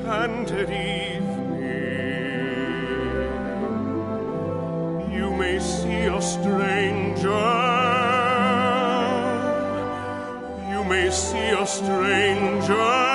enchanted evening, you may see a stranger, you may see a stranger